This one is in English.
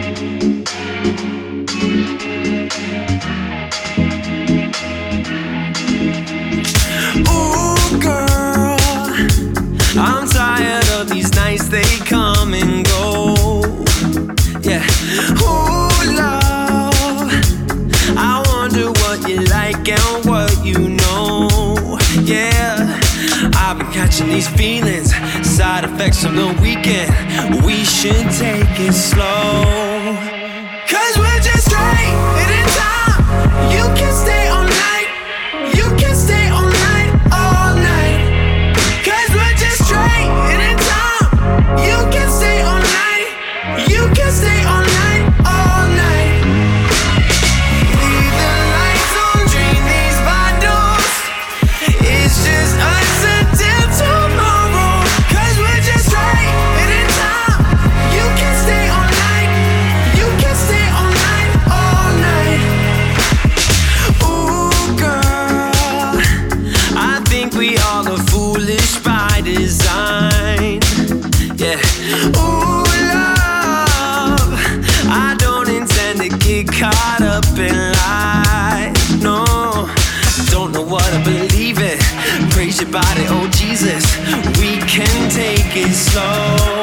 Ooh, girl, I'm tired of these nights, they come and go. Yeah. Ooh, love, I wonder what you like and what you know. Yeah, I've been catching these feelings, side effects of the weekend. We should take it slow, 'cause we're just straight in time. You can stay all night. You can stay all night, all night. 'Cause we're just straight in time. You can stay all night. You can stay all night, all night. Leave the lights on, dream these bottles. It's just us until tomorrow. 'Cause we're just straight in time. You can stay all night. You can stay all night, all night. Ooh, girl, I think we all are foolish by design. Yeah. Ooh, love, I don't intend to get caught up in lies. No, don't know what I believe in. Praise your body, oh Jesus. We can take it slow.